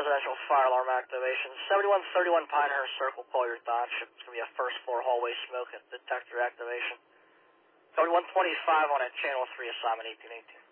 residential fire alarm activation. 7131 Pinehurst Circle, Collier Township. It's going to be a first floor hallway smoke detector activation. 7125 on a channel 3, assignment 1818.